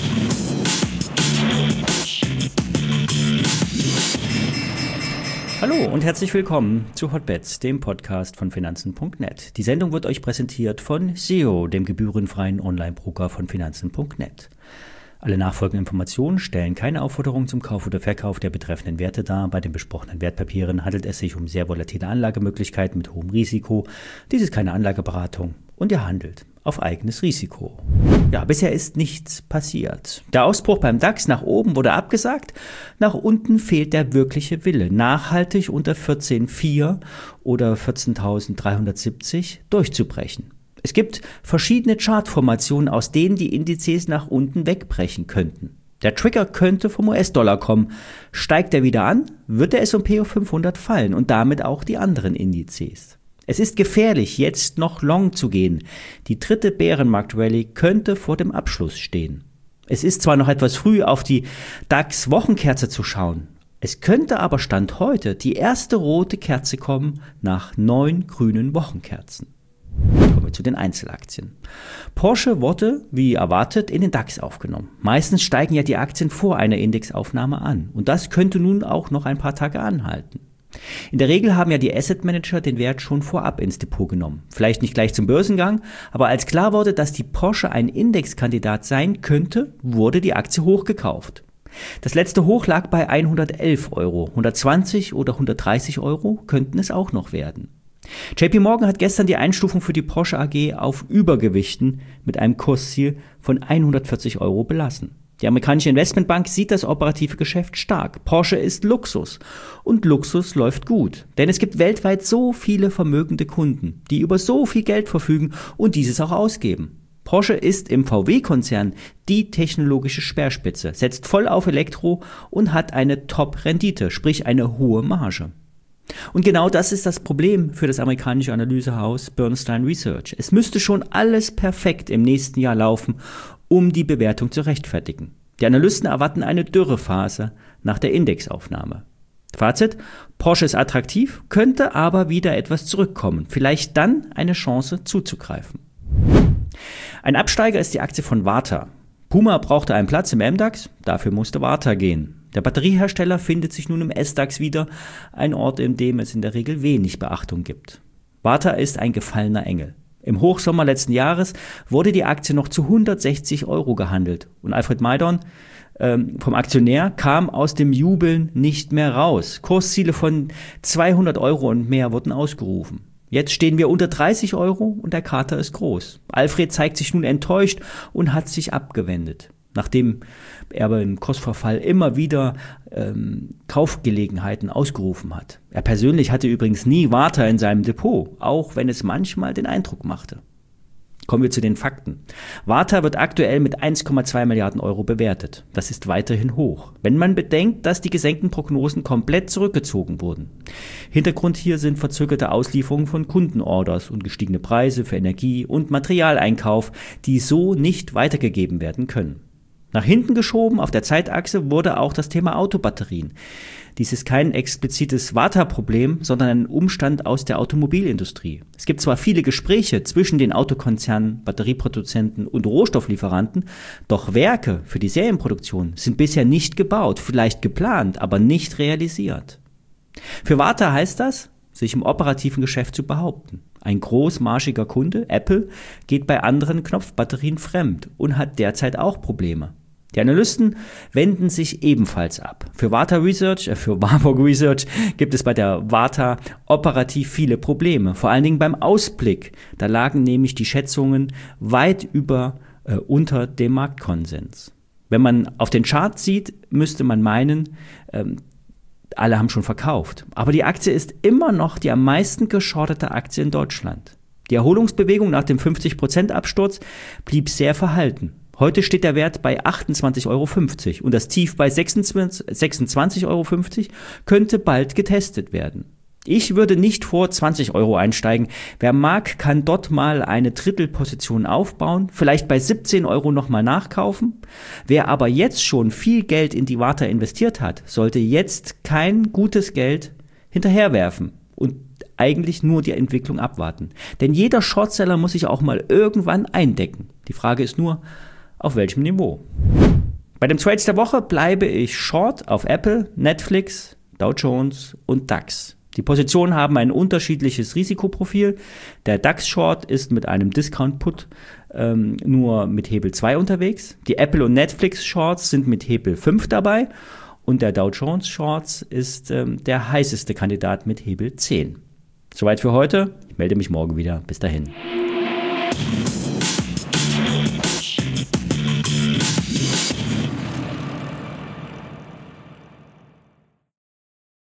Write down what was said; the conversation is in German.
Hallo und herzlich willkommen zu Hotbets, dem Podcast von Finanzen.net. Die Sendung wird euch präsentiert von SEO, dem gebührenfreien Online-Broker von Finanzen.net. Alle nachfolgenden Informationen stellen keine Aufforderung zum Kauf oder Verkauf der betreffenden Werte dar. Bei den besprochenen Wertpapieren handelt es sich um sehr volatile Anlagemöglichkeiten mit hohem Risiko. Dies ist keine Anlageberatung und ihr handelt auf eigenes Risiko. Ja, bisher ist nichts passiert. Der Ausbruch beim DAX nach oben wurde abgesagt. Nach unten fehlt der wirkliche Wille, nachhaltig unter 14.4 oder 14.370 durchzubrechen. Es gibt verschiedene Chartformationen, aus denen die Indizes nach unten wegbrechen könnten. Der Trigger könnte vom US-Dollar kommen. Steigt er wieder an, wird der S&P 500 fallen und damit auch die anderen Indizes. Es ist gefährlich, jetzt noch long zu gehen. Die dritte Bärenmarkt-Rallye könnte vor dem Abschluss stehen. Es ist zwar noch etwas früh, auf die DAX-Wochenkerze zu schauen. Es könnte aber Stand heute die erste rote Kerze kommen nach 9 grünen Wochenkerzen. Kommen wir zu den Einzelaktien. Porsche wurde, wie erwartet, in den DAX aufgenommen. Meistens steigen ja die Aktien vor einer Indexaufnahme an. Und das könnte nun auch noch ein paar Tage anhalten. In der Regel haben ja die Asset Manager den Wert schon vorab ins Depot genommen. Vielleicht nicht gleich zum Börsengang, aber als klar wurde, dass die Porsche ein Indexkandidat sein könnte, wurde die Aktie hochgekauft. Das letzte Hoch lag bei 111 Euro. 120 oder 130 Euro könnten es auch noch werden. JP Morgan hat gestern die Einstufung für die Porsche AG auf Übergewichten mit einem Kursziel von 140 Euro belassen. Die amerikanische Investmentbank sieht das operative Geschäft stark. Porsche ist Luxus und Luxus läuft gut. Denn es gibt weltweit so viele vermögende Kunden, die über so viel Geld verfügen und dieses auch ausgeben. Porsche ist im VW-Konzern die technologische Speerspitze, setzt voll auf Elektro und hat eine Top-Rendite, sprich eine hohe Marge. Und genau das ist das Problem für das amerikanische Analysehaus Bernstein Research. Es müsste schon alles perfekt im nächsten Jahr laufen, um die Bewertung zu rechtfertigen. Die Analysten erwarten eine Dürrephase nach der Indexaufnahme. Fazit: Porsche ist attraktiv, könnte aber wieder etwas zurückkommen. Vielleicht dann eine Chance zuzugreifen. Ein Absteiger ist die Aktie von Varta. Puma brauchte einen Platz im MDAX, dafür musste Varta gehen. Der Batteriehersteller findet sich nun im SDAX wieder, ein Ort, in dem es in der Regel wenig Beachtung gibt. Varta ist ein gefallener Engel. Im Hochsommer letzten Jahres wurde die Aktie noch zu 160 Euro gehandelt und Alfred Maidon vom Aktionär kam aus dem Jubeln nicht mehr raus. Kursziele von 200 Euro und mehr wurden ausgerufen. Jetzt stehen wir unter 30 Euro und der Kater ist groß. Alfred zeigt sich nun enttäuscht und hat sich abgewendet, nachdem er beim Kursverfall immer wieder Kaufgelegenheiten ausgerufen hat. Er persönlich hatte übrigens nie Varta in seinem Depot, auch wenn es manchmal den Eindruck machte. Kommen wir zu den Fakten. Varta wird aktuell mit 1,2 Milliarden Euro bewertet. Das ist weiterhin hoch, wenn man bedenkt, dass die gesenkten Prognosen komplett zurückgezogen wurden. Hintergrund hier sind verzögerte Auslieferungen von Kundenorders und gestiegene Preise für Energie- und Materialeinkauf, die so nicht weitergegeben werden können. Nach hinten geschoben auf der Zeitachse wurde auch das Thema Autobatterien. Dies ist kein explizites Varta-Problem, sondern ein Umstand aus der Automobilindustrie. Es gibt zwar viele Gespräche zwischen den Autokonzernen, Batterieproduzenten und Rohstofflieferanten, doch Werke für die Serienproduktion sind bisher nicht gebaut, vielleicht geplant, aber nicht realisiert. Für Varta heißt das, sich im operativen Geschäft zu behaupten. Ein großmarschiger Kunde, Apple, geht bei anderen Knopfbatterien fremd und hat derzeit auch Probleme. Die Analysten wenden sich ebenfalls ab. Für Warburg Research gibt es bei der Varta operativ viele Probleme, vor allen Dingen beim Ausblick. Da lagen nämlich die Schätzungen weit unter dem Marktkonsens. Wenn man auf den Chart sieht, müsste man meinen, alle haben schon verkauft. Aber die Aktie ist immer noch die am meisten geschortete Aktie in Deutschland. Die Erholungsbewegung nach dem 50% Absturz blieb sehr verhalten. Heute steht der Wert bei 28,50 Euro und das Tief bei 26,50 Euro könnte bald getestet werden. Ich würde nicht vor 20 Euro einsteigen. Wer mag, kann dort mal eine Drittelposition aufbauen, vielleicht bei 17 Euro nochmal nachkaufen. Wer aber jetzt schon viel Geld in die Varta investiert hat, sollte jetzt kein gutes Geld hinterherwerfen und eigentlich nur die Entwicklung abwarten. Denn jeder Shortseller muss sich auch mal irgendwann eindecken. Die Frage ist nur, auf welchem Niveau? Bei den Trades der Woche bleibe ich short auf Apple, Netflix, Dow Jones und DAX. Die Positionen haben ein unterschiedliches Risikoprofil. Der DAX-Short ist mit einem Discount-Put nur mit Hebel 2 unterwegs. Die Apple- und Netflix-Shorts sind mit Hebel 5 dabei. Und der Dow Jones-Shorts ist der heißeste Kandidat mit Hebel 10. Soweit für heute. Ich melde mich morgen wieder. Bis dahin.